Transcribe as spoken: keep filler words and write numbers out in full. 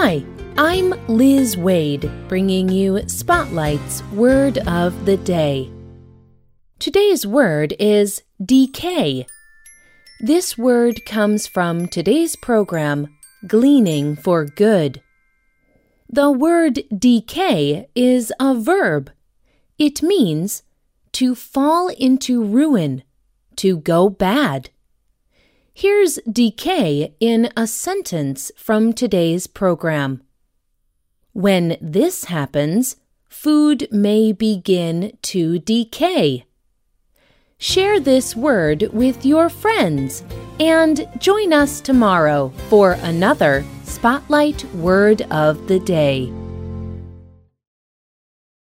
Hi, I'm Liz Wade, bringing you Spotlight's Word of the Day. Today's word is decay. This word comes from today's program, Gleaning for Good. The word decay is a verb. It means to fall into ruin, to go bad. Here's decay in a sentence from today's program. When this happens, food may begin to decay. Share this word with your friends and join us tomorrow for another Spotlight Word of the Day.